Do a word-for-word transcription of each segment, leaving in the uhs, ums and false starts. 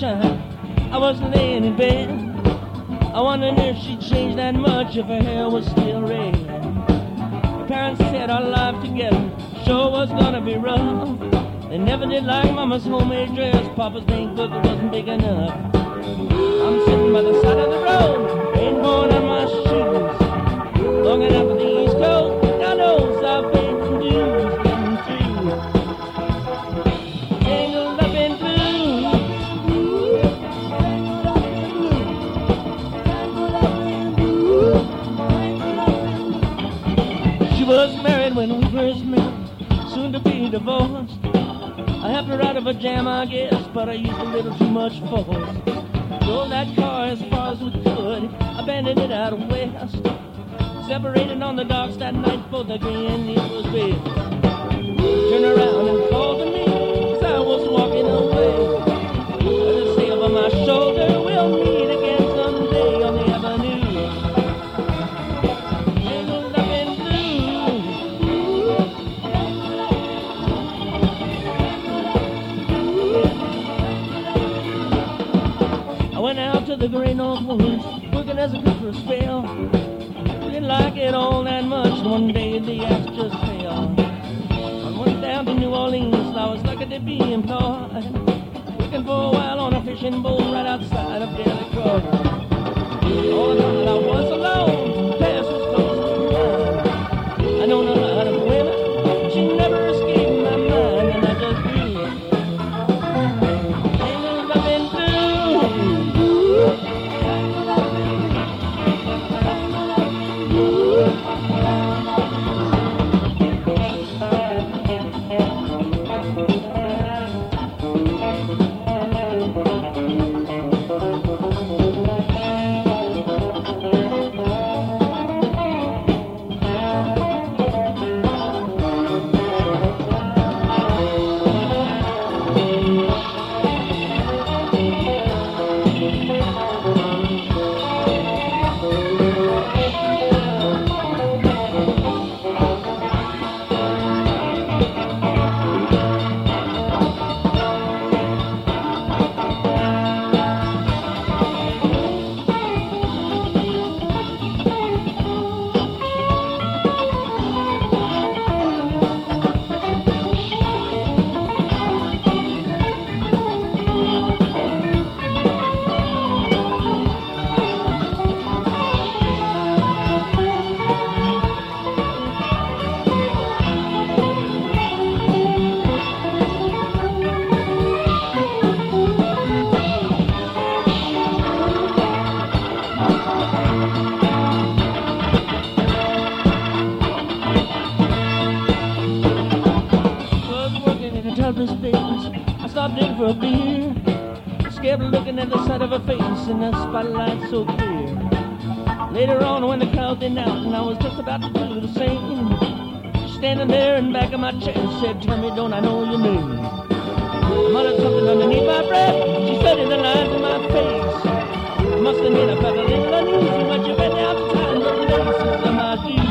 time I was laying in bed, I wondered if she'd changed that much, if her hair was still red. My parents said our life together sure was gonna be rough. They never did like Mama's homemade dress, Papa's main cookie wasn't big enough. I'm sitting by the side of the road, ain't going on my shoes, looking up at the East Coast. God knows I've paid some dues, getting through, tangled up in blue. She was married when we first met, soon to be divorced. I helped her out of a jam, I guess, but I used a little too much force. Drove that car as far as we could, abandoned it out west. Separated on the docks that night, both agreeing it was best. Turned around and called to me as I was walking away. Heard her say over my shoulder, we'll meet again someday on the avenue. Tangled up in blue. I went out to the great North Woods, working as a cook for a spell. Didn't like it all that much, one day the axe just fell. I went down to New Orleans, I was lucky to be employed, working for a while on a fishing boat right outside of Delacroix. All the time I was alone, the past was close to mine. I know a lot of women, she never escaped my mind, and I just grew tangled up in blue. I stopped in for a beer, scared looking at the side of her face in the spotlight so clear. Later on when the crowd thinned out and I was just about to do the same, standing there in back of my chair said, tell me, don't I know your name? I muttered something underneath my breath, she studied the lines in my face. I must admit I felt a little uneasy, but you bet out the time the laces of my shoes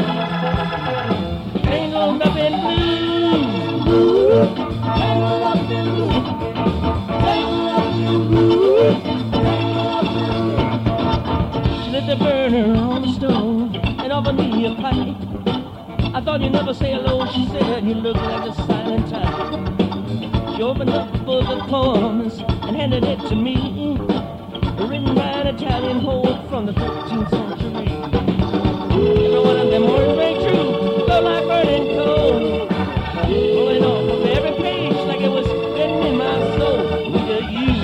tangled up in blue. Tangled up in blue, tangled up in blue, tangled up in blue. She lit the burner on the stove and offered me a pipe. I thought you'd never say hello, she said, you look like a silent type. She opened up a book of poems and handed it to me, written by an Italian poet from the thirteenth century. Every one of them words rang true, felt like burning coal, pulling off of every page like it was written in my soul. Look at you,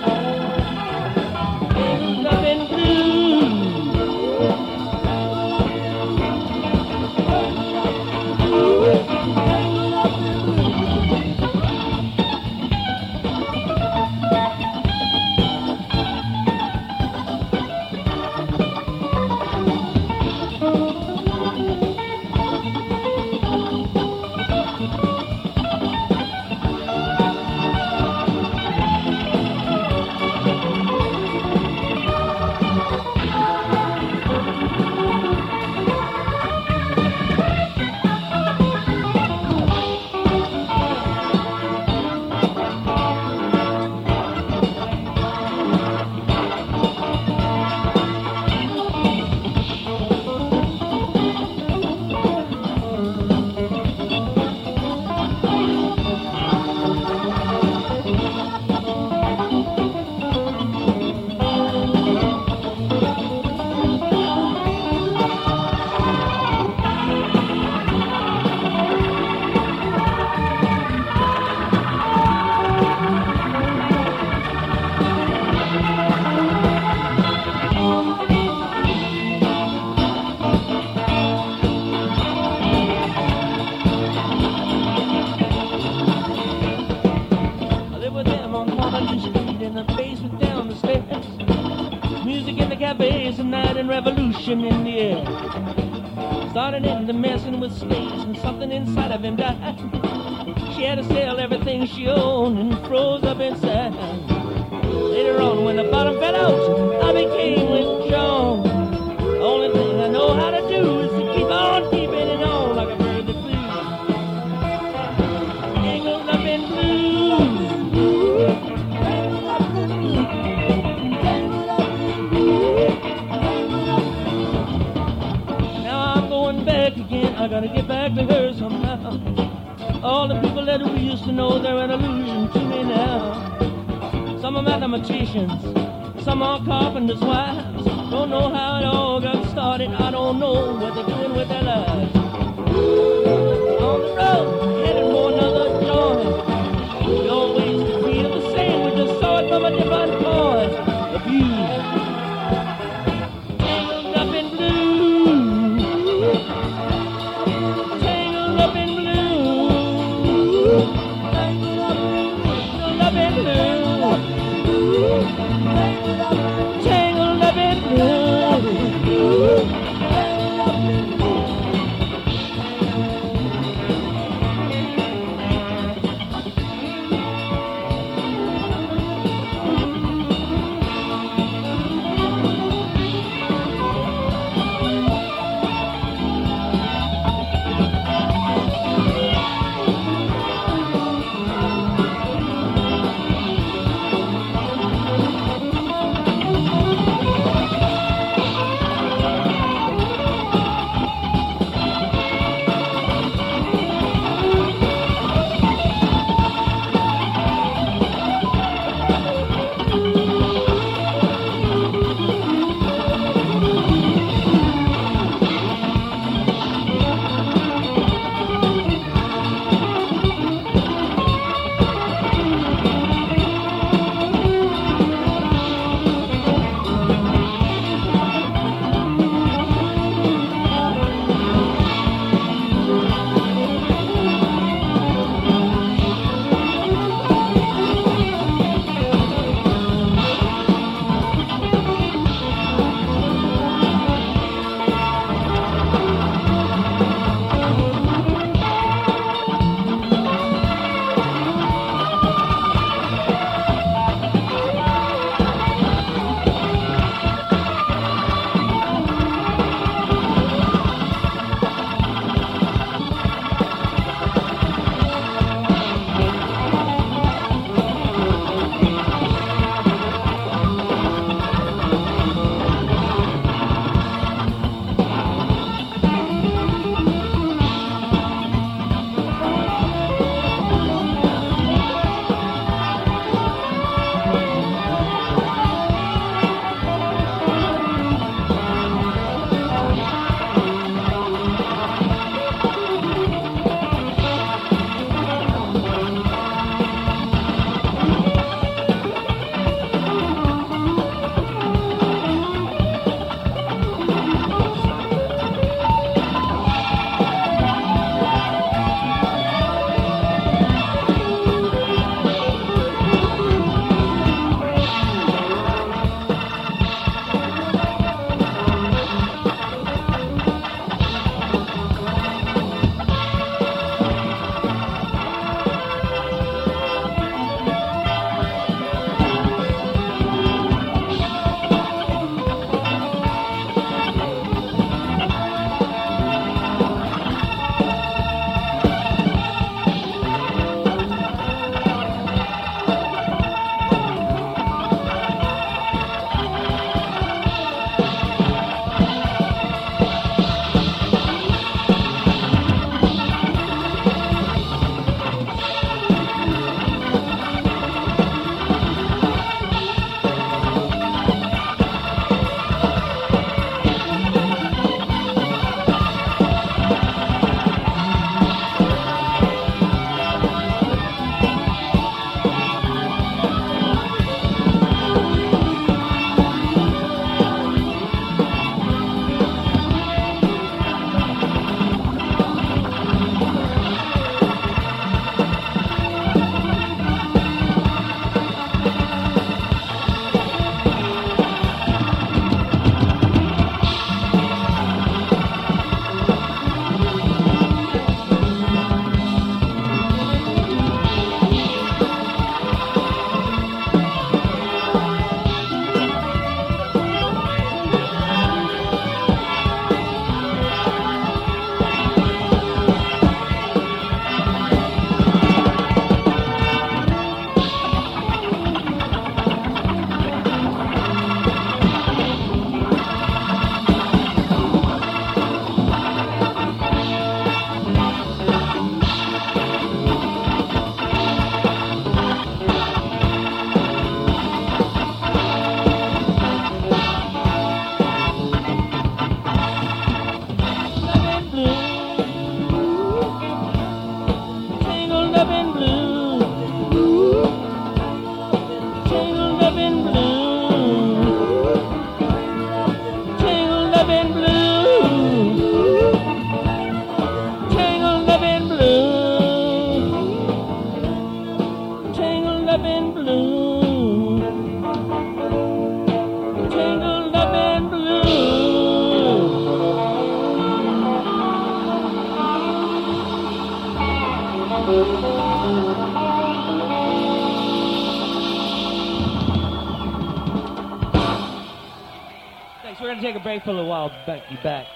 tangled up in blue. Tangled up in blue. chimney in the air. Started into messing with snakes and something inside of him died. She had to sell everything she owned and froze up inside. Later on, when the bottom fell out, I became withdrawn. The only thing I know how to do is to keep on keeping it on like a bird that flew. Tangled up in blues. Now I'm going back again. I gotta get back to her somehow. All the people that we used to know, they're an illusion to me now. Some are mathematicians, some are carpenters' wives. Don't know how it all got started, I don't know what they're doing with their lives. On the road, headed for another joint. We always feel the same, we just saw it from a different point of view. Tangled up in blue. Tangled up in blue. Tangled up in blue. Tangled up in blue. up in blue, tangled up in blue. Thanks. We're gonna take a break for a little while. Back, you back.